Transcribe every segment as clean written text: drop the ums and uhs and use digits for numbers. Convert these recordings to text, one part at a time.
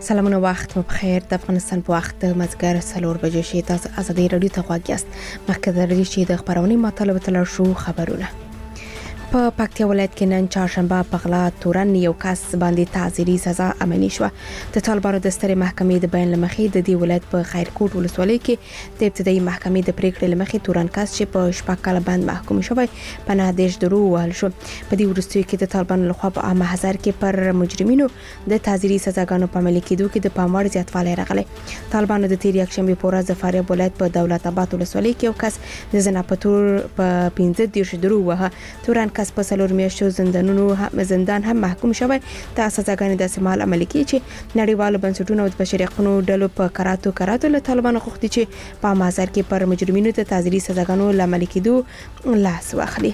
سلامونه وخت مو بخیر. د افغانستان په وخت مازګر 4 بجې شي. تاسو ازادي رادیو ته غواړئ مخکې درې شي د خبرونې مطالبه تل شو خبرونه. په پکتیا ولایت کې نن چهارشنبه په غلا تورن یو کس باندې تعزیري سزا عملي شوه. د طالبانو د سترې محکمې د بیان لمخې د دې ولایت په خیرکوټ ولسوالۍ کې د ابتدایي محکمې د پریکړې لمخې تورن کس چې په شپږ کاله باندې محکوم شوی په 9 درو وهل شو. په دې وروستیو کې د طالبانو لخوا په عامه هزار کې پر مجرمینو د تعزیري سزاګانو په عملي کېدو کې د پاموړ زیاتوالی راغلی. طالبانو د تیر یکشنبه په ورځ د فاریاب ولایت په دولت آباد ولسوالۍ کې یو کس د زنا په تور په 15 درو وهه. تورن کس په 4 میاشتو زندان هم محکوم شوی. د سزاګانې د استعمال عملي کې چې نړیوالو بنسټونو او د بشري حقوقو ډلو په کراتو له طالبانو غوښتي چې په مازار کې پر مجرمینو د تعزیري سزاګانو عملي کېدو لاس واخلي.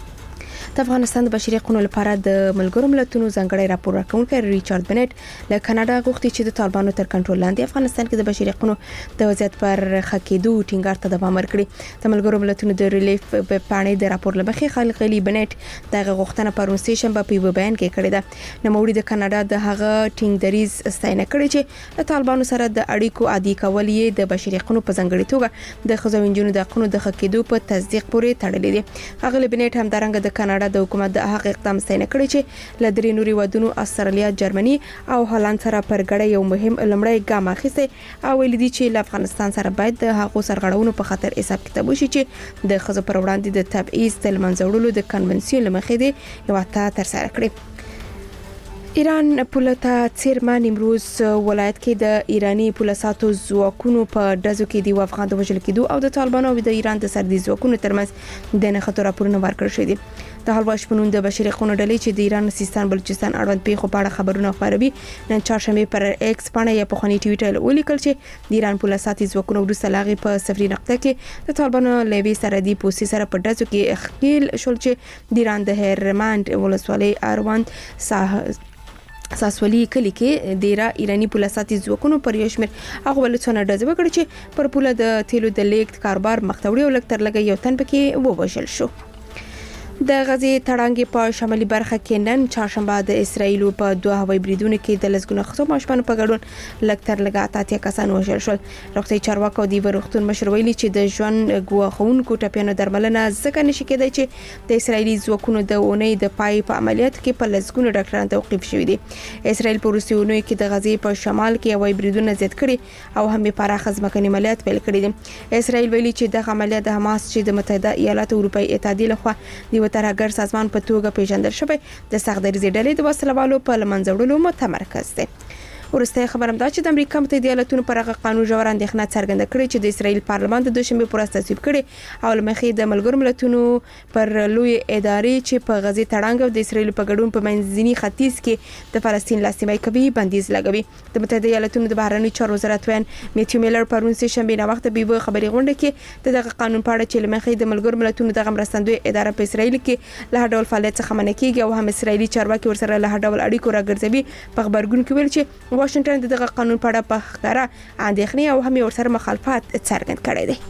د افغانستان د بشري حقوقو لپاره د ملګرو ملتونو ځانګړی راپور ورکونکي ریچارډ بنټ له کاناډا غوښتي چې د طالبانو تر کنټرول لاندې افغانستان کې د بشري حقوقو د وضعیت پر خکېدو ټینګار ته دوام ورکړي. د ملګرو ملتونو د ریلیف پاڼې د راپور لمخې خلغلي بنټ دغه غوښتنه پر سټیشن په بیان کې کړې ده. نوموړي د کاناډا د هغه ټینګ دریز ستاینه کړې چې د طالبانو سره د اړیکو عادي کول یې د بشري حقوقو په ځانګړي توګه د خزو انجونو د حقوقو د خکېدو په تصدیق پورې تړلې دي. هغه بنټ هم درنګ د کاناډا د حکومت د هغه اقدام ستاینه کړی چې ل درې نوري ودونو استرالیا، جرمني او هالند سره پر ګډه یو مهم لمړی ګام اخیسته او ویل دي چې ل افغانستان سره باید د هغو سرغړونو په خاطر حساب کتاب وشي چې د خزو پر وړاندې د تبعیض د منځوړلو د کنونسیون لمخې دی یو تر سره کړی. ایران پولتا څیرمن امروز ولایت کې د ایرانی پولیساتو ځواکونو په دزو کې دی افغان د وژل کېدو او د طالبانو او د ایران د سردي ځواکونو ترمنځ د نه خطر راپورونه ورکړل شوی دي. د حلوا شپنون د بشري حقوقو ډلې چې د ایران سیستان بلوچستان اړوند پیښو په اړه خبرونه خپروي نن چهارشنبه پر ایکس باندې یا په خونی ټویټر ولیکل چې د ایران پولیساتي ځواکونو وروسته لاغي په صفري نقطه کې د طالبانو لوي سردي پوسي سره په دزو کې اخیل شول چې د ایران د هرمند ولسوالۍ اړوند ساسولي کلی کې ډیرا ایرانی پولیساتي ځواکونو پر یشمیر هغه ولڅونه ډزه وکړه چې پر پوله د تیلو د لیکت کاروبار مختوړي او لکتر لګي یو تن پکې ووژل شو. د غزي تړانګې په شمالي برخه کې نن چهارشنبه د اسرایل په 2 هوایي بریدونو کې د لسګونو خصو ماشپانو په ګډون لکتر لګا اتیا کسان وژل شول. روغتي چارواکو دی ورختون مشر ویلي چې د ژوند ګواښونکو ټپيانو درملنه ځکه نشي کېدای چې د اسرایلی ځواکونو د اونۍ د پای په عملیات کې په لسګونو ډاکټرانو توقيف شوی دي. اسرایل په روسیونو کې د غزي په شمال کې هوایي بریدونه زیات کړي او هم پراخ ځمکني عملیات پیل کړي دي. اسرایل ویلي چې د عملیات د حماس چې د متحده ایالاتو اروپאי اتحادیه لخوا د ترهګر سازمان په توګه پیژندل شوی د سختدریزي ډلې د وسلوالو په لمنځوړلو متمرکز دی. ورسته خبرم دا چې د امریکا متحده ایالاتونو پر هغه قانون جوړ اندېښنه څرګنده کړې چې د اسرایل پارلمان د دوشنبه پر ورځ تصویب کړي او لمخې د ملګرو ملتونو پر لوی ادارې چې په غزي تړانګ او د اسرایل په ګډون په منځني ختیځ کې د فلسطین لاسنیوي کوي بندیز لګوي. د متحده ایالاتونو د بهرنی چارو وزارت وین میتیو میلر پرون سه شنبه نه وخت به خبري غونډه کې دغه قانون په اړه چې لمخې د ملګرو ملتونو د مرستندوی اداره په اسرایل کې له ډول فعالیت څخه منع کیږي او هم اسرایلی چارواکي ورسره له ډول اړیکو راګرځوي. په خبرګون کې ویل چې واشنگټن دغه قانون په اړه په ښکاره اندېښنې او هم ورسره مخالفت څرګند کړی دی.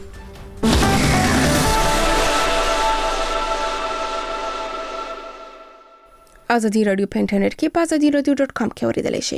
ازادي رادیو په انټرنیټ کې په azadiradio.com کې اوریدلای شئ.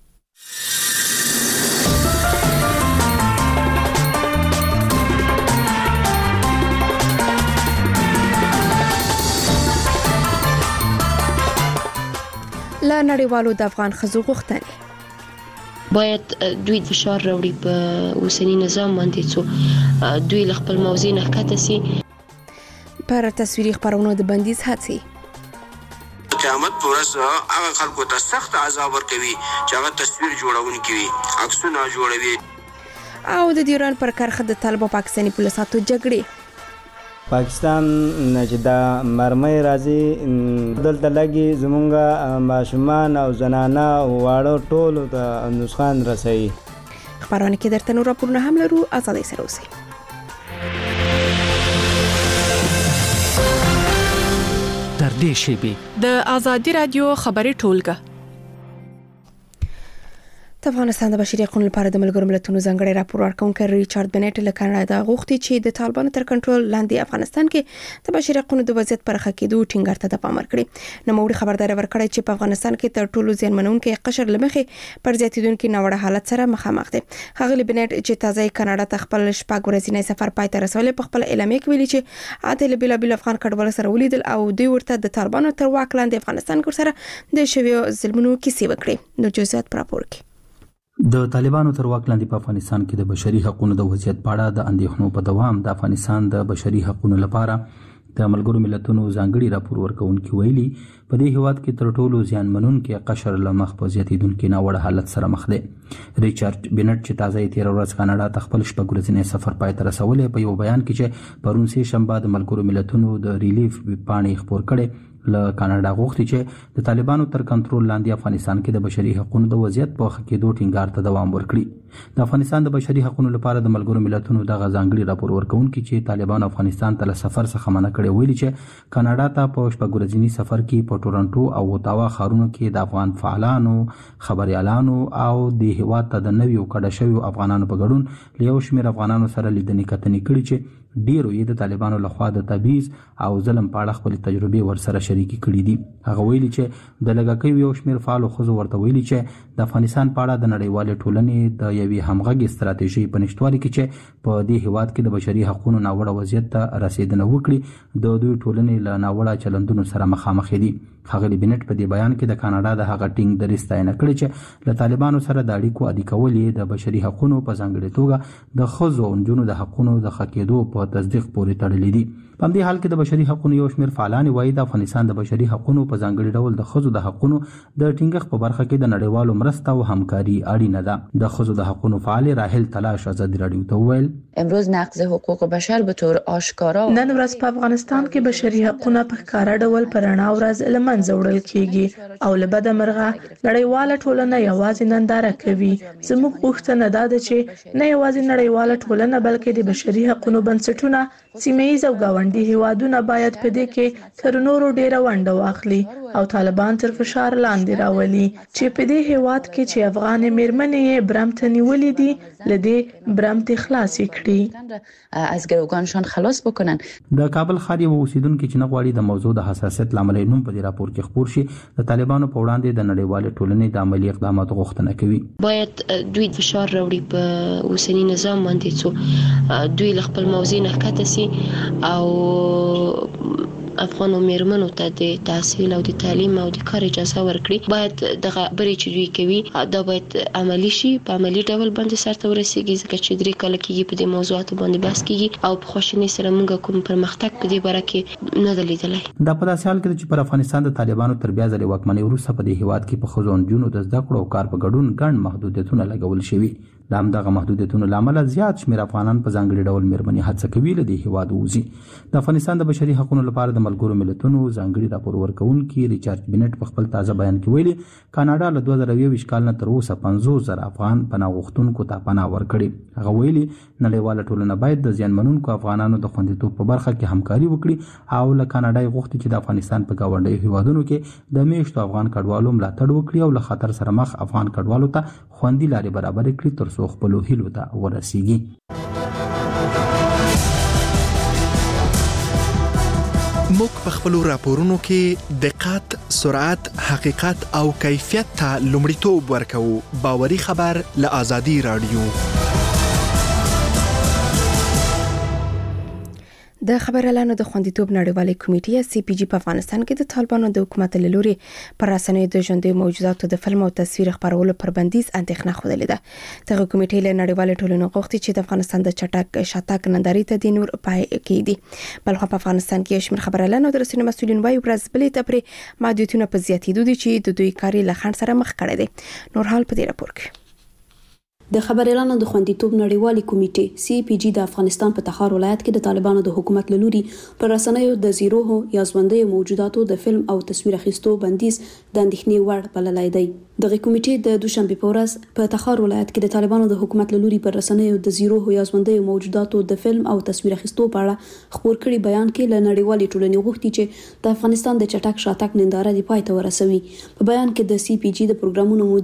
لا نړیوالو د افغان ښځو غوښتنې باید دوی فشار راوړي په اوسنی نظام باندې څو دوی خپل موضوع نه ښکته سي. پر تصویري خبرونو د بندیز هڅې قیامت پر ورځ هغه خلکو ته سخت عذاب ورکوي چې هغه تصویر جوړونکي وي، عکسونه جوړوي. او د ډیورن پر کرخه د طالبو پاکستاني پولیساتو جګړې پاکستان چې دا مرمۍ راځي دلته لګي زمونږه ماشومان او زنانه او واړه ټول ته نسخان رسي. خبرونه کې درته نور راپورونه هم لرو. ازادي سره اوسئ. تر دې شیبې د ازادي رادیو خبري ټولګه د افغانستان د بشري حقوقو لپاره د ملګرو ملتونو ځانګړي راپور ورکونکي ریچارډ بنټ له کاناډا غوښتي چې د طالبانو تر کنټرول لاندې افغانستان کې د بشري حقوقو د وضعیت پر خکېدو ټینګار ته د پام ورکړي. نوموړي خبرداري ورکړه چې په افغانستان کې تر ټولو زیانمنونکي قشر لمخې پر زیاتیدونکو ناوړه حالت سره مخامخ دي. ښاغلي بنټ چې تازه کاناډا ته خپل شپږ ورځنی سفر پای ته رسولي په خپل اعلامیه کې ویلي چې عادل بلا افغان کډوالو سره ولیدل او دوی ورته د طالبانو تر واک لاندې افغانستان کې سره د شویو ظلمونو کیسې وکړي. نو جزئیات پر راپور کې د طالبانو تر واک لاندې په افغانستان کې د بشري حقوقو د وضعیت په اړه د اندېښنو په دوام د افغانستان د بشري حقوقو لپاره د ملګرو ملتونو ځانګړي راپور ورکونکي ویلي په دې هیواد کې تر ټولو زیانمنونکي قشر له مخ په زیاتیدونکو ناوړه حالت سره مخ دي. ریچارډ بنټ چې تازه 13 ورځ کاناډا ته خپل شپږ ورځنی سفر پای ته رسولی په یو بیان کې چې پرون سه شنبه د ملګرو ملتونو د ریلیف پاڼې خبر کړي له کاناډا غوښتي چې د طالبانو تر کنټرول لاندې افغانستان کې د بشري حقوقو د وضعیت په خکېدو ټینګار ته دوام ورکړي. د افغانستان د بشري حقوقو لپاره د ملګرو ملتونو د ځانګړي راپور ورکونکي چې طالبانو افغانستان ته له سفر څخه منع کړي ویلي چې کاناډا ته په شپږ ورځنی سفر کې په ټورنټو او اوتاوا ښارونو کې د افغان فعالانو، خبريالانو او د هیواد ته د نویو کډه شویو افغانانو په ګډون له یو شمېر افغانانو سره لیدنې کتنې کړي چې ډیرو یې د طالبانو لخوا د تبعیض او ظلم په اړه خپل تجربې ورسره شریکې کړي دي. هغه ویلي چې د لږکیو یو شمېر فعالو ښځو ورته ویلي چې د افغانستان په اړه د نړیوالې ټولنې د یوې همغږې ستراتیژۍ په نشتوالي کې چې په دې هیواد کې د بشري حقوقو ناوړه وضعیت ته رسیدنه وکړي د دوی ټولنې له ناوړه چلندونو سره مخامخ دي. ښاغلي بنټ په دې بیان کې د کاناډا د هغه ټینګ دریځ ستاینه کړې چې له طالبانو سره د اړیکو عادي کول یې د بشري حقوقو په ځانګړي توګه د ښځو او نجونو د حقوقو د ښه کېدو په تصدیق پورې تړلي دي. په همدې حال کې د بشري حقوقو یو شمېر فعالان وایي د افغانستان د بشري حقوقو په ځانګړي ډول د ښځو د حقوقو د ټینګښت په برخه کې د نړیوالو مرسته او همکاري اړینه ده. د ښځو د حقوقو فعال راحل تلاش ازادي راډیو ته وویل امروز نقض حقوق بشر به طور آشکارا نن ورځ په افغانستان کې بشري حقوقونه په ښکاره ډول په رڼا ورځ له منځه وړل کیږي او له بده مرغه نړیواله ټولنه یوازې ننداره کوي. زموږ غوښتنه دا ده چې نه یوازې نړیواله ټولنه بلکې د بشري حقوقو بنسټونه سیمه ییز او ګاونډي هیوادونه باید په دې کې تر نورو ډیره ونډه واخلي او طالبان تر فشار لاندې راولي چې په دې هیواد کې چې افغان میرمنې برمته نیولې دي لدې برمته خلاص کړي از گروگانشان خلاص بکنن. د کابل ښار یو اوسیدونکو چې نغواړي د موضوع د حساسیت لامل نوم په دې راپور کې خبر شي د طالبانو په وړاندې د نړیوال ټولنې د عملی اقداماتو غوښتنه کوي. باید دوی فشار راوړي په اوسنی نظام باندې څو دوی خپل موضوع نه کته سي او افغان میرمنو ته د تحصیل او د تعلیم او د کار اجازه ورکړي. باید دغه بري چې دوی کوي دا باید عملی شي، په عملی ډول باندې سرته ورسیږي ځکه چې درې کال کېږي په دې موضوعاتو باندې بحث کېږي او په خوشنۍ سره موږ کوم پرمختګ په دې باره کې نه لیدلی. دا په داسې حال کې چې پر افغانستان د طالبانو تر بیا ځلې واکمنۍ وروسته په دې هیواد کې په ښځو او نجونو د زده کړو او کار په ګډون ګڼ محدودیتونه لګول شوي. د همدغه محدودیتونو له امله زیات شمېر افغانان په ځانګړي ډول میرمنې هڅه کوي له دې هیواد ووځي. د افغانستان د بشري حقوقو لپاره د ملګرو ملتونو ځانګړي راپور ورکونکي ریچارډ بنټ په خپل تازه بیان کې ویلي کاناډا له 2020 کال نه تر اوسه 50,000 افغان پناه غوښتونکو ته پناه ورکړي. هغه ویلي نړیواله ټولنه باید د زیانمنونکو افغانانو د خوندیتوب په برخه کې همکاري وکړي او له کاناډا غوښتي چې د افغانستان په ګاونډیو هیوادونو کې د میشتو افغان کډوالو ملاتړ وکړي او له خطر سره مخ افغان کډوالو ته خوندي لارې برابر کړي ترڅو خپل هیلو ته ورسیږي. موږ په خپل راپورونو کې دقت، سرعت، حقیقت او کیفیت ته لومړیتوب ورکوو. باوري خبر له آزادي راډیو. د خبريالانو د خوندیتوب نړیوالې کمیټې سی پی جی په افغانستان کې د طالبانو د حکومت له لوري پر رسنیو د ژوندۍ موجوداتو د فلم او تصویر خپرولو پر بندیز اندېښنه خوده ده. دغه کمیټې له نړیوالې ټولنې غوښتي چې د افغانستان د چټک شاتګ نندارې ته د نور پای کېدي. بلخو په افغانستان کې شمیر خبريالانو د رسنیو مسؤلین وايي ورځ بلې ته پر محدودیتونه په زیاتېدو دي چې د دوی کاري لخن سره مخ کړي دي. نور حال په دې راپور کې د خبريالانو د خوندیتوب نړیوالې کمیټې سی پی جی د افغانستان په تخار ولایت کې د طالبانو د حکومت له لوري پر رسنیو د زیروه یا ژوندۍ موجوداتو د فلم او تصویر اخیستو بندیز د اندېښنې وړ بللی دی. دغه کمیټې د دوشنبه په ورځ په تخار ولایت کې د طالبانو د حکومت له لوري پر رسنیو د زیروه یا ژوندۍ موجوداتو د فلم او تصویر اخیستو په اړه خبر کړي بیان کې له نړیوالې ټولنې غوښتي چې د افغانستان د چټک شاتګ ننداره د پای ته ورسوي. په بیان کې د سی پی جی د پروګرامونو مدیر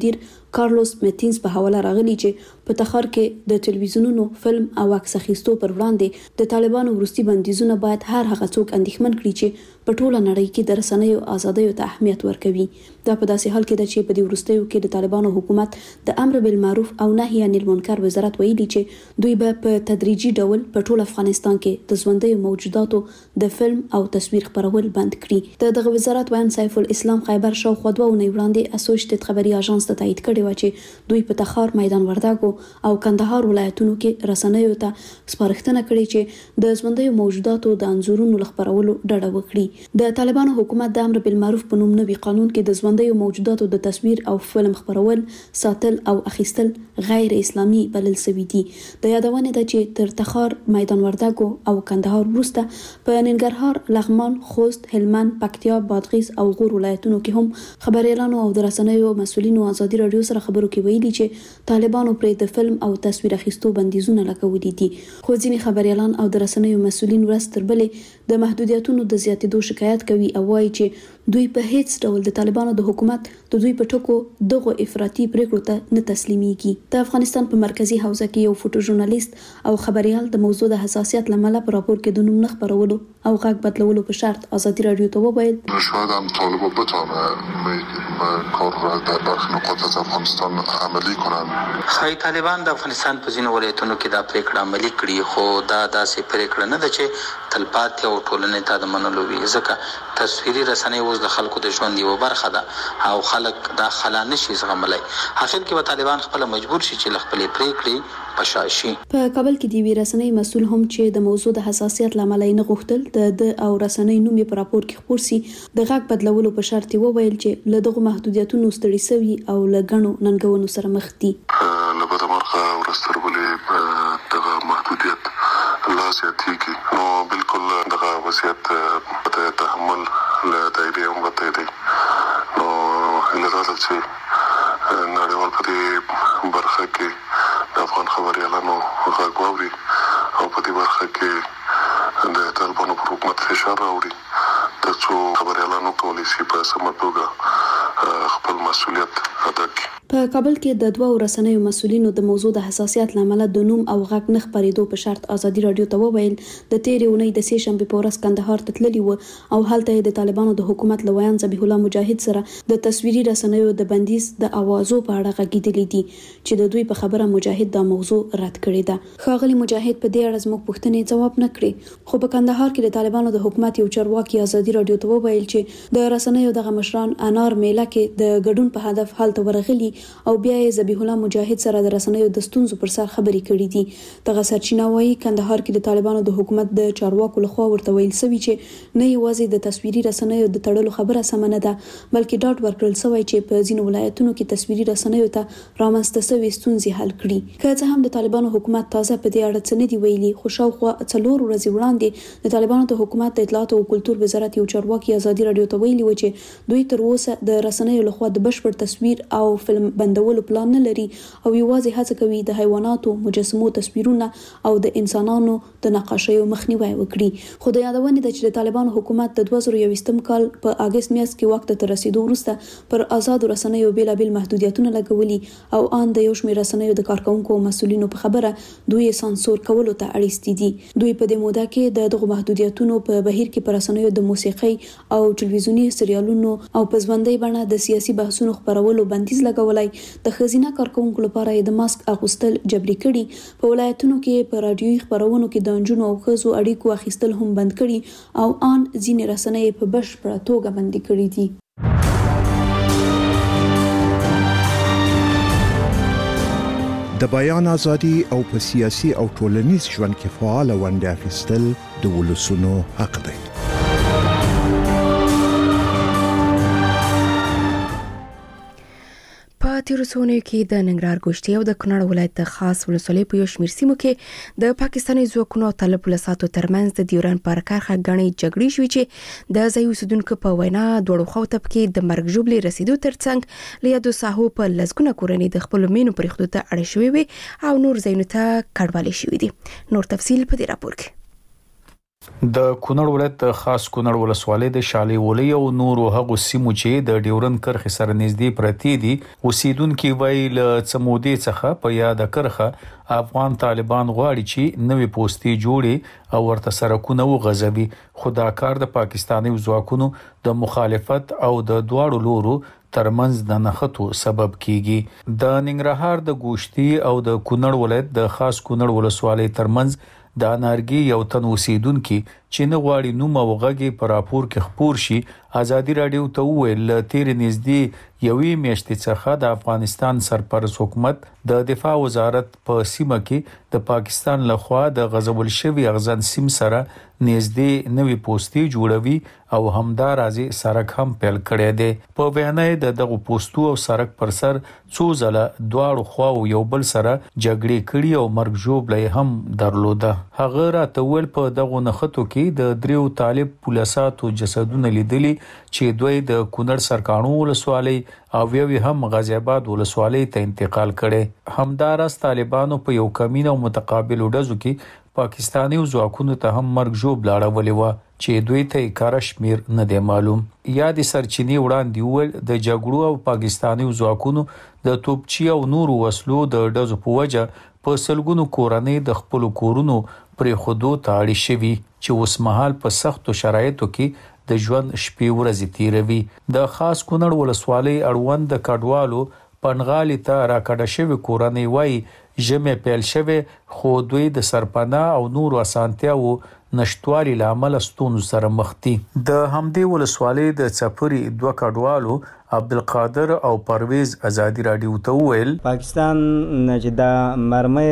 کارلوس میتینز په حواله راغلی چې په تخار کې د ټلویزیونونو فلم او عکس اخیستو پر وړاندې د طالبانو وروستي بندیزونه باید هر هغه څوک اندېښمن کړي چې په ټوله نړۍ کې د رسنیو ازادۍ ته اهمیت ورکوي. دا په داسې حال کې ده چې په دې وروستیو کې د طالبانو حکومت د امر بالمعروف او نهي عن المنکر وزارت ویلي چې دوی به په تدریجي ډول په ټول افغانستان کې د ژوندیو موجوداتو د فلم او تصویر خپرول بند کړي. دغه وزارت وایي سیف الاسلام خیبر شاوخوا 2 اونۍ وړاندې اسوشییټډ خبري اژانس ته تایید کړی و چې دوی په تخار، میدان وردګو او کندهار ولایتونو کې رسنیو ته سپارښتنه کړې چې د ژوندیو موجوداتو د انځورونو لخپرولو ډډه وکړي. د طالبانو حکومت د امر بالمعروف په نوم نوي قانون کې د ژوندیو موجوداتو د تصویر او فلم خپرول، ساتل او اخیستل غیر اسلامي بلل شوی دي. د یادونه ده چې تر تخار، میدان وردګو او کندهار وروسته په ننګرهار، لغمان، خوست، هلمند، پکتیا، بادغیس او غور ولایتونو کې هم خبريالانو او د رسنیو مسؤلینو ازادي رادیو سره خبرو کې ویلي چې طالبانو پر د فلم او تصویر اخیستو بندیزونه لګولي دي. خو ځینې خبريالان او د رسنیو مسؤلین ورځ تر بلې د محدودیتونو د زیاتېدو شکایت کوي او وایي چې دوی په هیڅ ډول د طالبانو د حکومت د دوی په ټکو دغه افراطي پریکړو ته نه تسلیميږي. د افغانستان په مرکزی حوزه کې یو فوټو ژورنالیست او خبريال د موضوع د حساسیت لامل په راپور کې د نوم نه خبرولو او غږ بدلولو په شرط ازادي رادیو ته وویل شاید هم طالبان بتونه کار را در برخی نقاط از افغانستان عملی کنن. خی طالبان د افغانستان په ځینو ولایتونو کې دا پریکړه عملي کړي، خو دا داسې پریکړه نه ده چې تلپاتې او ټولنې ته د منلو وي، ځکه تصویري رسنۍ اوس د خلکو د ژوند یوه برخه ده او خلک دا خلا نشي زغملی. حاصل کې به طالبان خپل مجبور شي چې خپلې پریکړې پشاشي. په کابل کې د وی رسنۍ مسول هم چې د موضوع د حساسیت لامل نه غوښتل د او رسنۍ نوم په راپور کې خبر سي د غږ بدلولو په شرط وویل چې له دغه محدودیتونو ستړي سوي او لګڼو ننګونو سره مخ دي. لبد مرخه ورسترولې دغه محدودیت لا زیاتېږي نو بالکل دغه وضعیت په تحمل له دایرې هم وته دی. نو هله چې نړیوال په دې برخه کې د افغان خبريالانو غږ واوري او په دې برخه کې د طالبانو پر حکومت فشار راوړي ترڅو خبريالانو کولی شي په سمه توګه خپل مسؤلیت ادا کړي. په کابل کې د 2 رسنیو مسؤلینو د موضوع د حساسیت لامل د نوم او غږ نه خبرېدو په شرط ازادي رادیو ته وویل د تیرې اونۍ د سې شنبې په ورځ کندهار ته تللي و او هلته د طالبانو د حکومت لویان ذبیح الله مجاهد سره د تصویري رسنیو د بندیز د اوازو په اړه غږیدلې دي چې د دوی په خبره مجاهد دا موضوع رد کړې ده. ښاغلي مجاهد په دې اړه زموږ پوښتنې جواب نه کړې، خو په کندهار کې د طالبانو د حکومت یو چارواکي ازادي رادیو ته وویل چې د رسنیو دغه مشران انار میله کې د ګډون په هدف هلته ورغلي او بیا ذبیح الله مجاهد سره د رسنیو د ستونزو پر سر خبرې کړې دي. دغه سرچینه وايي کندهار کې د طالبانو د حکومت د چارواکو لخوا ورته ویل شوی چې نه یوازې د تصویري رسنیو د تړلو خبره سم نه ده، بلکې ډاډ ورکړل شوی چې په ځینو ولایتونو کې تصویري رسنیو ته رامنځته شوې ستونزې حل کړي. که څه هم د طالبانو حکومت تازه په دې اړه څه نه دی ویلي، خو شاوخوا 4 ورځې وړاندې د طالبانو د حکومت د اطلاعات او کلتور وزارت یو چارواکي ازادي رادیو ته ویلي و چې دوی تر اوسه د رسنیو لخوا د بشپړ تصویر او فلم بندولو پلان نه لري او یوازې هڅه کوي د حیواناتو مجسمو تصویرونه او د انسانانو د نقاشیو مخنیوي وکړي. خو د یادونه ده چې د طالبانو حکومت د 2021 کال په اگست میاشت کې وخت ته رسیدو وروسته پر آزاد رسنیو بیلابل محدودیتونه لګولي او ان د یو شمېر رسنیو د کارکونکو او مسؤلینو په خبره دوی سانسور کولو ته اړیستي دي. دوی په دې موده کې دغه محدودیتونو په بهیر کې پر رسنیو د موسیقي او ټلویزیونی سریالونو او په ژوندۍ بڼه د سیاسي بحثونو خبرولو بندیز لګولای. د خزینه کارکونکو لپاره د ماسک اغوستل جبري کړي. په ولایتونو کې په رادیوي خبرونو کې د انجونو او ښځو اړیکو اخیستل هم بند کړي او ان ځینې رسنۍ په بشپړه توګه بندي کړي دي. د بیان ازادي او په سیاسي او ټولنیز ژوند کې فعال ونډه اخیستل د ولسونو حق دی. په تیرو څونیو کې د ننګرهار ګوشتي او د کونړ ولایت د خاص ولسوالۍ په یو شمېر سیمو کې د پاکستاني ځواکونو او طالب پولیسو ترمنځ د ډیورن پر کرښه غنۍ جګړې شوې چې د ځای اوسیدونکو په وینا دوړو خو ته کې د مرګ ژوبلې رسیدو ترڅنګ لیادو ساحو په لزګونه کورنۍ د خپل مینو پرېښودو ته اړ شوې وي او نور ځایونو ته کډوالې شوې دي. نور تفصیل په دې راپور کې. د کونړ ولایت خاص کونړ ولسوالۍ د شالي ولي او نور هغه سیمو چې د ډیورن کرخ سره نږدې پرتی دي اوسیدونکو ویل څمودي څخه په یاد کرخه افغان طالبان غواړي چې نوې پوسټي جوړي او ورته سرکونه وغځوي خدا کار د پاکستاني ځواکونو د مخالفت او د دواړو لورو ترمنځ د نښتو سبب کیږي د ننګرهار د ګوشتي او د کونړ ولایت د خاص کونړ ولسوالۍ ترمنځ د انارګي یو تن اوسیدونکو چې نه غواړي نوم او غږی پر راپور کې خبر شي ازادي رادیو ته ویل تیر نږدې یوې میاشتې څخه د افغانستان سرپرست حکومت د دفاع وزارت په سیمه کې د پاکستان لخوا د غزول شوی اغزن سیم سره نږدې نوې پوسټي جوړوي او همدار ازي سرک هم پیل کړی دی په بیانې د دغه پوسټو او سرک پر سر څو ځله دواړو خواو یو بل سره جګړې کړي او مرګ جوړلې هم درلوده هغه راته ول په دغه نخښتو کې د دریو طالب پولیساتو جسدونه لیدلي چې دوی د کونړ سرکانو ولسوالۍ او یو هم غازی آباد ولسوالۍ ته انتقال کړي همدارس طالبانو په یو کمین او متقابل ډزو کې پاکستاني ځواکونو ته هم مرګ جوړ لاړولې و چې دوی ته کارشمیر نه دی معلوم یاد سرچینی وړاندې ول د جګړو او پاکستاني ځواکونو د توپچی او نور وسلو د ډزو په وجه په سلګونو کورنۍ د خپل کورونو پر خودو تاړي شوی چې اوس مهال په سختو شرایطو کې د ژوند شپې ورځې تیروي د خاص کونړ ولسوالۍ اړوند د کډوالو پنغالي ته راکړه شوی کورنۍ وای جمع پیل شوی خو دوی د سرپناه او نور اسانتیاو نشټوالي لامل ستونزو سره مخ دي د همدې ولسوالۍ د چپري دوه کډوالو عبدالقادر او پرویز ازادي رادیو ته ویل پاکستان چې دا مرمۍ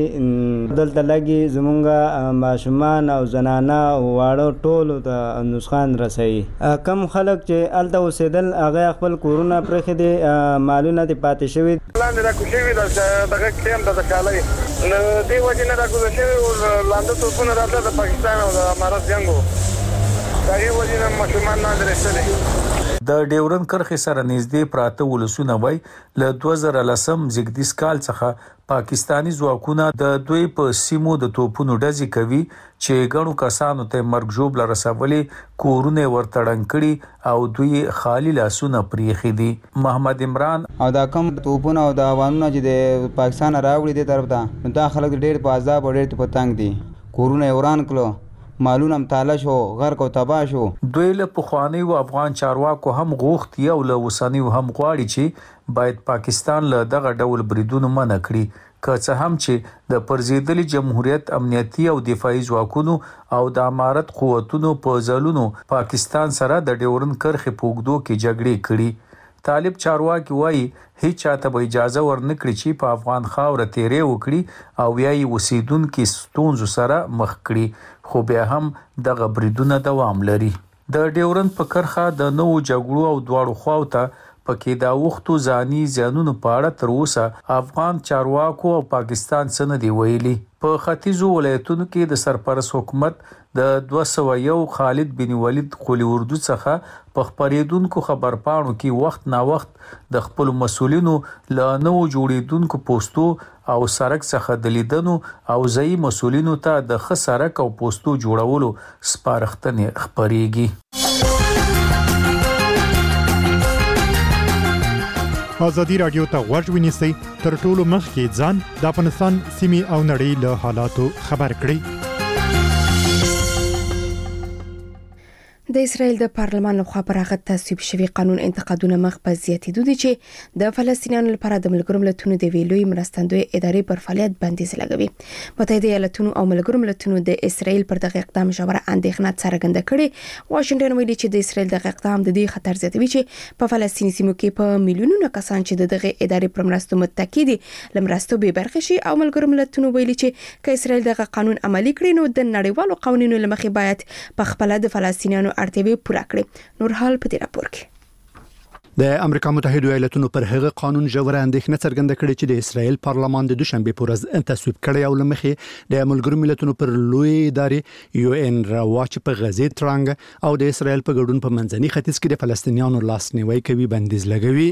راځي دلته لګي زمونږه ماشومان او زنانه واړه ټول ته نسخان رسي کم خلک چې الته اوسېدل هغه خپل کورونه پرخې دي مالونه دي پاتې شوی لاندې را کوشي دغه کیم د کالای نو دی وجه نه را کوشي لاندې توپونه راځي د پاکستان او د امارات څنګه دغه وجه نه ماشومان نه درېستلي د ډیورن کرخ سره نږدې پراته ولسونه وای ل 2010 زګدیس کال څخه پاکستانی ځواکونه د دوی په سیمو د توپونو ډزې کوي چې غنو کسانو ته مرګ جوړ لرسولې کورونه ورتړن کړي او دوی خالی لاسونه پریخي دي محمد عمران او دا کم توپونه او دا وانونه چې د پاکستان راوړي دي طرف ته دا خلک ډېر په عذاب او ډېر په تنګ دي کورونه وران کړو مالونه متاله شو غرق او تباه شو دوی له پخوانی او افغان چارواکو هم غوښتي او له وسانی هم غواړي چې باید پاکستان له دغه ډول بریدونو منع کړي که څه هم چې د پرزیدلي جمهوریت امنیتي او دفاعي ځواکونو او د امارت قوتونو په ځلونو پاکستان سره د ډیورن کرخې پوګدو کې جګړې کړي طالب چارواکي وایي هیڅ چاته به اجازه ورنکړي چې په افغان خاور تیرې وکړي او یای وسیدونکو ستونزو سره مخ کړي خو بیا هم دغه بریدونه دوام لري د ډیورن په کرخه د نوو جګړو او دواړو خواو ته پکې دا وختو ځاني ځانونو پاړه تر اوسه افغان چارواکو او پاکستان سره دی ویلي په ختیځو ولایتونو کې د سرپرست حکومت د 201 خالد بن ولید قلی اردو څخه په خبرېدونکو خبرپاڼو کې وخت نا وخت د خپل مسولینو له نو جوړیدونکو پوسټو او سرک څخه د لیدنو او ځای مسولینو ته د ښه سرک او پوسټو جوړولو سپارښتنې خبرېږي ازادي رادیو ته غوږ ونیسئ تر ټولو مخکې ځان د افغانستان سیمې او نړۍ له حالاتو خبر کړئ د اسرایل د پارلمان لخوا پر هغه تصویب شوی قانون انتقادونه مخ په زیاتېدو دي چې د فلسطینیانو لپاره د ملګرو ملتونو د ویلوي مرستندوی ادارې پر فعالیت بندیز لګوي متحده ایالاتونو او ملګرو ملتونو د اسرایل پر دغه اقدام ژوره اندېښنه څرګنده کړې واشنگټن ویلي چې د اسرایل دغه اقدام د دې خطر زیاتوي چې په فلسطیني سیمو کې په میلیونونو کسان چې دغه ادارې پر مرستو متکی دي لمرستو به برخه شي او ملګرو ملتونو ویلي چې که اسرایل دغه قانون عملي کړي نو د نړیوالو قوانینو لمخې باید په خپل د فلسطینیانو اړتیاوې پوره کړي نور حال په دې راپور کې د امریکا متحده ایالاتونو پر هغه قانون ژوره اندېښنه څرګنده کړې چې د اسرایل پارلمان د دوشنبه پر ورځ تصویب کړی او لمخې د ملګرو ملتونو پر لوی ادارې یو ان راواچ په غزې ترانګ او د اسرایل په ګډون په منځني ختیځ کې د فلسطینیانو لاسنیوي کوي بندیز لګوي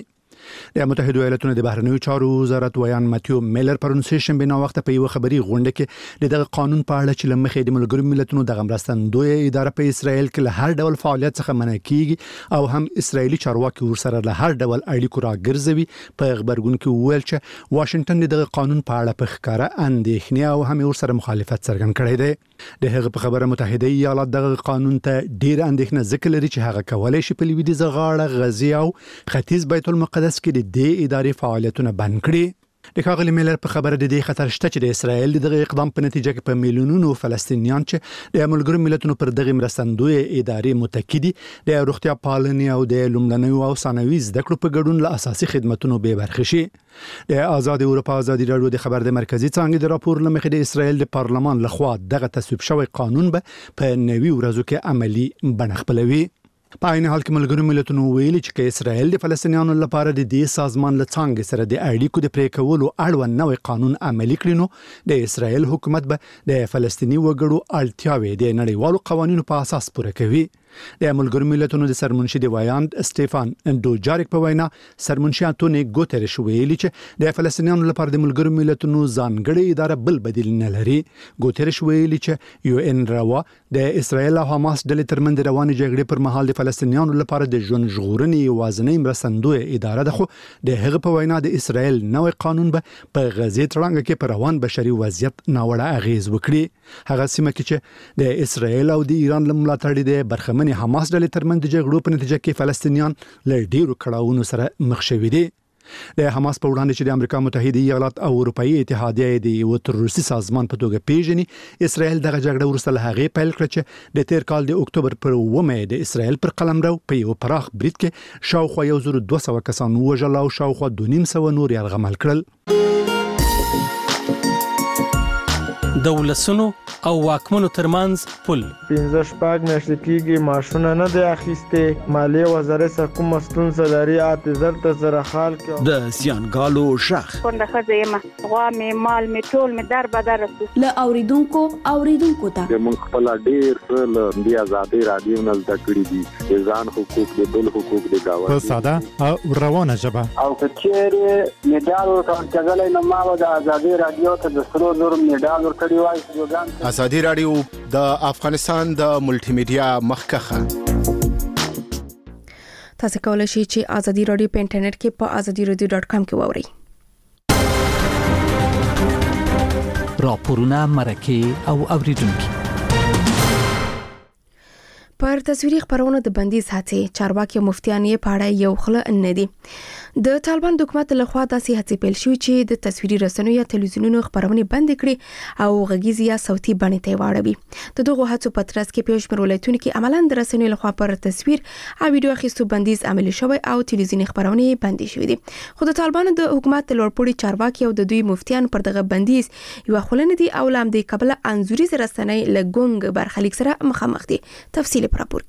د متحده ایالاتونو د بهرنیو چارو وزارت ویان ماتیو میلر پرون سه شنبه نو وخت په یو خبري غونډه کې دغه قانون په اړه چې لمخې د ملګرو ملتونو د مرستندوی اداره په اسرائیل کې له هر ډول فعالیت څخه منع کیږي او هم اسرائیلي چارواکي ورسره له هر ډول اړیکو راګرځوي په خبرګون کې ویل چې واشنگټن دغه قانون په اړه په ښکارا اندېښنه او هم ورسره مخالفت څرګند کړی دی د هغه په خبره متحده ایالات دغه قانون ته ډیر اندېښنه ذکر لري چې هغه کولای شي په لویدیځ غاړه غزي او ختیځ بیت المقدس کې د دې ادارې فعالیتونه بند کړي د ښاغلي میلر په خبره د دې خطر شته چې د اسرائیل دغه اقدام په نتیجه کې په میلیونونو فلسطینیان چې د ملګرو ملتونو پر دغه مرستندوی ادارې متکی دي د روغتیا پالنې او د لومړنیو او ثانوي زده کړو په ګډون له اساسي خدماتو به برخه شي د آزاد اروپا ازادي راډیو د خبر د مرکزی څنګه د راپور لمخې د اسرائیل د پارلمان لخوا دغه تصویب شوی قانون به په نوي ورځو کې عملی بڼه خپلوي. په عین حال کې ملګرو ملتونو ویلي چې اسرائیل د فلسطینیانو لپاره د دې سازمان له څنګه سره د اړیکو د پرې کولو اړوند نوې قانون عملي کړي نو د اسرائیل حکومت به د فلسطیني وګړو اړتیاوې د نړیوالو قوانینو په اساس پوره کوي. د ملګرو ملتونو د سرمنشي د ویاند استيفان دوجاریک په وینا سرمنشي انټونی ګوتریش ویلي چې د فلسطینیانو لپاره د ملګرو ملتونو ځانګړي اداره بل بدیل نه لري. ګوتریش ویلي چې یو ان روا د اسرائیل او حماس ډلې ترمنځ روانې جګړې پر مهال د فلسطینیانو لپاره د ژوند ژغورنې یوازینۍ مرستندوی اداره ده، خو د هغه په وینا د اسرائیل نوې قانون به په غزې تړانګه کې پر روان بشري وضعیت ناوړه اغیز وکړي. هغه سیمه کې چې د اسرائیل او د ایران لملاتړي د برخمن حماس ډلې ترمنځ د جګړو په نتیجه کې فلسطینیان له ډیرو کړاوونو سره مخ شوي دي. د حماس په وړاندې چې د امریکا متحده ایالات او اروپאי اتحادیه د یو تروریستي سازمان په توګه پیژني، اسرائیل دغه جګړه ورسره هغه پیل کړ چې د تیر کال د اکتوبر پر 9 د اسرائیل پر قلمرو په یو پراخ برید کې شاوخوا 1200 کسان وژل او شاوخوا 250 نور یرغمل کړل. د ولسونو او واکمنو ترمنځ پل 15 میاشتې کېږي ماشونه نه دی اخیسته، مالیه وزارت کوم ستونزه لري اعتذار ته سره حال کې د زیانګالو شخ څنګه خزیمه غوا می مال می ټول می در بدر له اوریدونکو ته موږ خپل ډیر له بیا آزادي رادیو نه زده کړی دي ځان حقوق د بل حقوق د گاوه په ساده او روانه ژبه او کچېره میډال ورکړل نو ما د آزادي رادیو ته د سرو نور میډال ورکړی وای. آزادي رادیو د افغانستان د ملټي میډیا مخکخه. تاسو کولای شئ چې آزادي رادیو په انټرنیټ کې په azadiradio.com کې واورئ. راپورونه مرکه او اوریدونکو پر تصویري خبرونو د بندیز هڅې چارواکي مفتیان یې پاړه یو خله نه دي. د طالبان حکومت لخوا داسې هڅې پیل شوې چې د تصویري رسنیو یا تلویزیونونو خبرونه بند کړي او غږیز یا صوتي بڼې ته واړوي. د دغه هڅو په ترڅ کې پیښ مرولتون کې عملاً د رسنیو لخوا پر تصویر او ویډیو اخیستو بندیز عملي شوی او تلویزیوني خبرونه بند شوې دي. خو د طالبان د حکومت لوړپوړي چارواکي او د دوی مفتیان پر دغه بندیز یو خله نه دي او لام د قبل انزوري رسنۍ لګونګ برخلیک سره مخامخ دي. تفصیل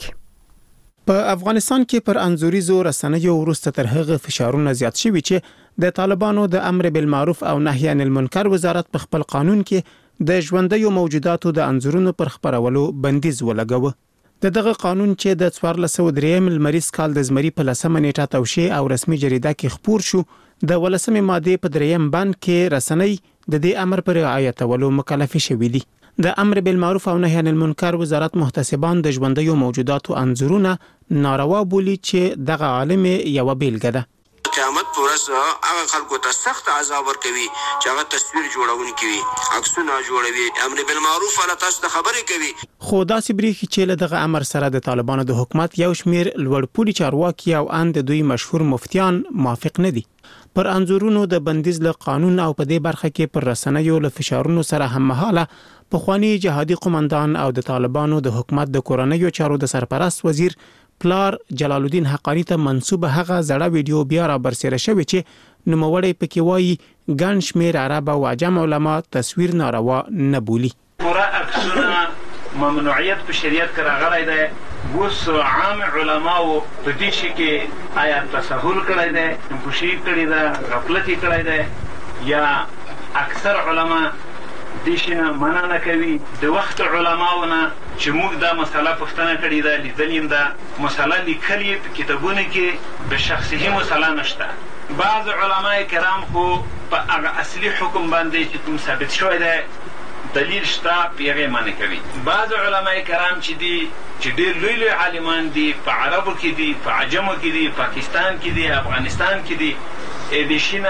په افغانستان کې پر انزوریزو رسنیو وروسته تر هغه فشارونه زیات شوي چې د طالبانو د امر بالمعروف او نهي عن المنکر وزارت په خپل قانون کې د ژوندیو موجوداتو د انزورونو پر خبرولو بندیز ولګاوه. دغه قانون چې د 1403 لمریز کال د زمري په 10 نیټه توشیح او رسمي جریده کې خپور شو، د 18 ماده په 3 بند کې رسنۍ د دې امر پر رعایتولو مکلف شوي دي. د امر بالمعروف او نهي عن المنکر وزارت محتسبان د ژوندیو موجوداتو انزورونه ناروا بولی چې دغه عالم یو بیلګه ده. قیامت پر ورځ هغه خلکو ته سخت عذاب ورکوي چې هغه تصویر جوړونکي وي، عکسونه جوړوي، امر بالمعروف ولا تاسو ته خبرې کوي. خو داسې بریښي چې له دغه امر سره د طالبانو د حکومت یو شمیر لوړپوړي چارواکي او اند دوی مشهور مفتیان موافق نه دي. پر انزورونو د بندیز له قانون او په دې برخه کې پر رسنیو له فشارونو سره هم مهاله پخوانی جهادي قومندان او د طالبانو د حکومت د کورنیو چارو د سرپرست وزیر پلار جلال الدین حقانی ته منسوب هغه زړه ویډیو بیا را برسېره شوی چې نوموړی پکې وایي ګڼ شمېر عرب او عجم علما تصویر ناروا نه بولي. پوره عکسونه ممنوعیت په شریعت کې راغلی دی. اوس عام علماو په دې شي کې آیا تساهل کړی دی، پوشي کړی ده، غفلت کړی دی، یا اکثر علما دې شي نه منع نه کوي. د وخت علماونه چې موږ دا مسله پوښتنه کړې ده، لیدلې ده مسله لیکلې په کتابونو کې، به شخصي مسله نشته. بعض علماء کرام خو په هغه اصلي حکم باندې چې کوم ثابت شوی دی دلیل شته په هغه معنی کوي. بعض علماء کرام چې دي چې ډېر لوی لوی عالمان دي په عربو کې دي، په عجمو کې دي، پاکستان کې دي، افغانستان کې دي، د شینه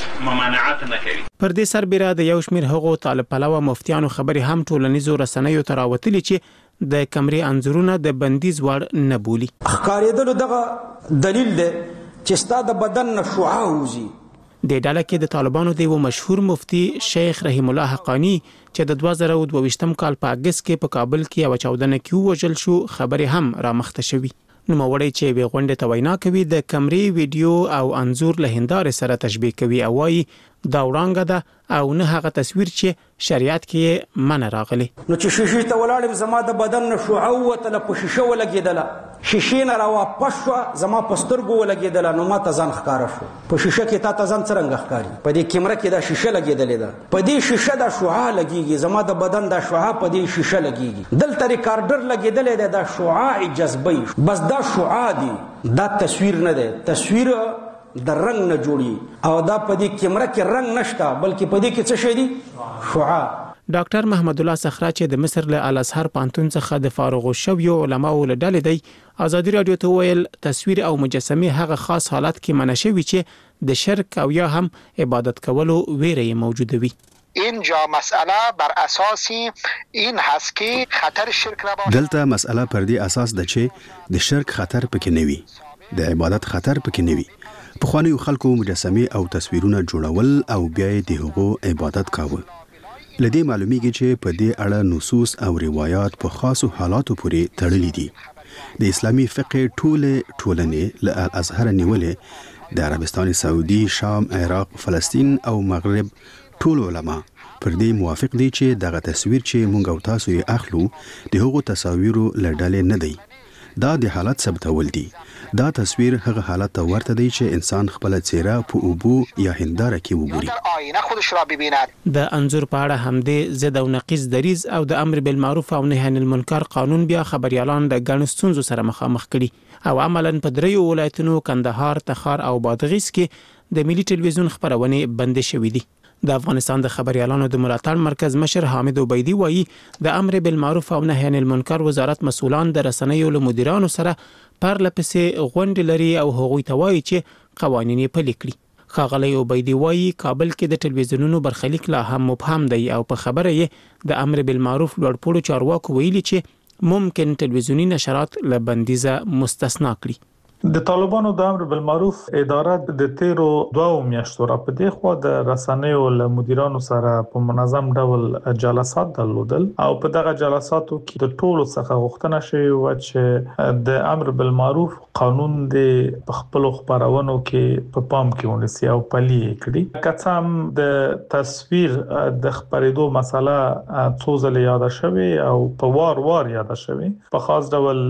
ممانعت نه کوي. پر دې سربېره د یو شمېر هغو طالب پلوه مفتیانو خبرې هم ټولنیزو رسنیو ته راوتلي چې د کمرې انځورونه د بندیز وړ نه بولي. ښکارېدلو دغه دلیل دی چې ستا د بدن نه شعاع وځي. د ډله کې د طالبانو د یو مشهور مفتی شیخ رحیم الله حقانی چې د 2022 کال په اگست کې په کابل کې یو چاودنه کې وژل شو خبرې هم را مخته شوې. نوموړی چې وی غونډه ته وینا کوي د کمرې ویډیو او انځور له هندارې سره تشبیه کوي او وايي دا وړاندې ده او نه هغه تصویر چې شریعت کې منع راغلی. نو چې شیشې ته ولاړم زما د بدن نه شعاع وته په شیشه ولګېدله، شیشې نه را واپس شو زما په سترګو ولګېدله، نو ما ته ځان ښکاره شو. په شیشه کې تا ته ځان څرنګه ښکاري؟ په دې کیمره کې دا شیشه لګېدلې ده، په دې شیشه دا شعاع لګېږي، زما د بدن دا شعاع په دې شیشه لګېږي. دلته ریکارډر لګېدلی دی، دا شعاع جذبوي، بس دا شعاع دی، دا تصویر نه دی. تصویر د رنگ نه جوړي او دا په دې کیمره کې رنگ نشته بلکې په دې کې څه شي دي؟ شعاع. ډاکټر محمد الله صخره چې د مصر له الازهر پانتون څخه د فارغ شویو علماو له ډلې دی ازادي رادیو ته ویل تصویر او مجسمه هغه خاص حالت کې منع شوی چې د شرک او یا هم عبادت کولو ویره موجوده وي. اینجا مسئله بر اساس این هست که خطر شرک نباشه. دلته مسئله پر دې اساس ده چې د شرک خطر پکې نه وي، د عبادت خطر پکې نه وي. پخوانیو خلکو مجسمه او تصویرونه جوړول او بیا یې د هغو عبادت کاوه. لدې معلومیږي چې په دې اړه نصوص او روایت په خاصو حالاتو پورې تړلي دي. د اسلامي فقه ټولنې له الازهر نیولې د عربستان سعودي، شام، عراق، فلسطین او مغرب ټول علما پر دې موافق دي چې دغه تصویر چې مونږ او تاسو یې اخلو د هغو تصاویرو له ډلې نه دی. دا د حالت ثبتول دي. دا تصویر هغه حالت ته ورته دی چې انسان خپل څیره په اوبو یا هنداره کې وګوري. آینه خودش را ببیند. د انځور په اړه همدې ضد او نقیض دریز او د امر بالمعروف او نهی عن المنکر قانون بیا خبريالان د ګڼ ستونزو سره مخامخ کړي او عملاً په دریو ولایتونو کندهار، تخار او بادغیس کې د ملي ټلویزیون خبرونه بند شوې دي. د افغانستان د خبريالانو د ملاتړ مرکز مشر حامد عبیدی وایي د امر بالمعروف او نهی عن المنکر وزارت مسؤلان د رسنیو له مدیرانو سره پرلپسې غونډې لري او هغوی ته وایي چې قوانین یې پلي کړي. ښاغلی عبیدی وایي کابل کې د ټلویزیونونو برخلیک لا هم مبهم دی او په خبره یې د امر بالمعروف لوړپوړو چارواکو ویلي چې ممکن ټلویزیونی نشرات له بندیزه مستثنا کړي. د طالبانو د امر بالمعروف اداره د تیرو 2 میاشتو را په دې خوا د رسنیو له مدیرانو سره په منظم ډول جلسات درلودل او په دغه جلساتو کې د ټولو څخه غوښتنه شوې و چې د امر بالمعروف قانون د خپل خبرونو کې په پام کې ونیسي او پلي کړي. که هم د تصویر د خبرېدو مسله څو ځله یاد شوې او په وار یاد شوې په خاص ډول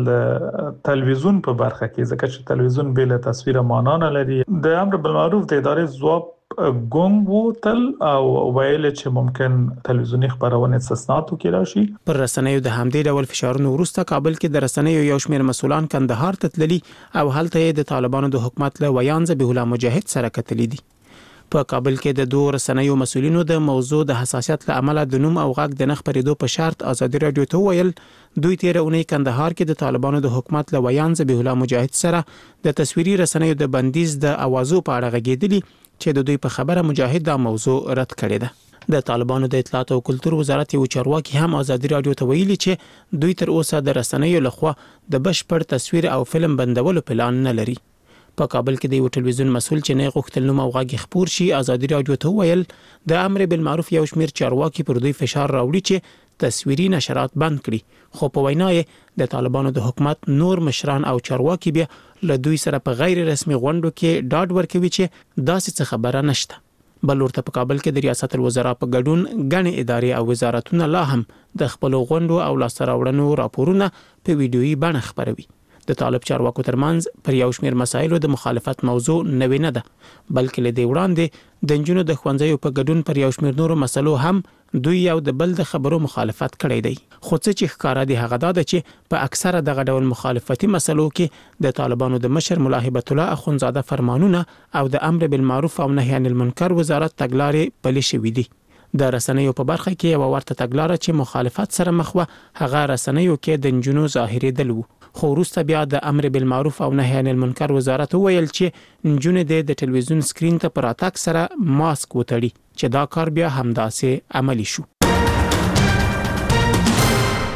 تلویزیون په برخه کې ځکه تلویزیون بل تصویر معنا نه لري. د امر بالمعروف د ادارې ځواب ګونګ وو تل او ویل چې ممکن تلویزیونی خبرونه استثناءات کې راشي. پر رسنیو د همدې ډول فشارونو وروسته کابل کې د رسنیو یو شمېر مسولان کندهار ته تللي او هلته د طالبانو د حکومت له ویان ذبیح الله مجاهد سره کتلي دي. په کابل کې د دوه رسنیو مسولینو د موضوع د حساسیت له امله د نوم او غږ د نخ پریدو په شرط ازادي رادیو ته ویل دوی تیر اونۍ کندهار کې د طالبانو د حکومت له ویان ذبیح الله مجاهد سره د تصویري رسنیو د بندیز د اوازو په اړه غږیدلی چې د دوی په خبره مجاهد دا موضوع رد کړی ده. د طالبانو د اطلاعات او کلتور وزارت یو چارواکي هم ازادي رادیو ته ویلي چې دوی تر اوسه د رسنیو لخوا د بشپړ تصویر او فلم بندولو پلان نه لري. په کابل کې د یو ټلویزیون مسول چې نه غوښتل نوم او غږ خبر شي ازادي رادیو ته ویل د امر بالمعروف یو شمېر چارواکي پر دوی فشار راوړي چې تصویري نشرات بند کړي خو په وینا یې د طالبانو د حکومت نور مشران او چارواکي بیا له دوی سره په غیر رسمي غونډو کې ډاډ ورکوي چې داسې څه خبره نشته. بل ورته په کابل کې د ریاست الوزرا په ګډون غنې ادارې او وزارتونه لا هم د خپل غونډو او لاسته راوړنو راپورونه په ویډیويي بڼه خبروي. د طالب چارواکو ترمنځ پر یو شمېر مسایلو د مخالفت موضوع نوې نه ده، بلکې له دې وړاندې د نجونو د ښوونځیو په ګډون پر یو شمېر نورو مسلو هم دوی یو د بل د خبرو مخالفت کړی دی. خو څه چې ښکاره دي هغه دا ده چې په اکثره دغه ډول مخالفتي مسلو کې د طالبانو د مشر ملا هبت الله اخونزاده فرمانونه او د امر بالمعروف او نهي عن المنکر وزارت تګلارې پلي شوې دي. د رسنیو په برخه کې یو ورته تګلاره چې مخالفت سره مخ و هغه رسنیو کې د نجونو ظاهري دل وو، خو وروسته بیا د امر بالمعروف او نهي عن المنکر وزارت وویل چې نجونې د ټلویزیون سکرین ته پر اتاک سره ماسک وتړي چې دا کار بیا همداسې عملی شو.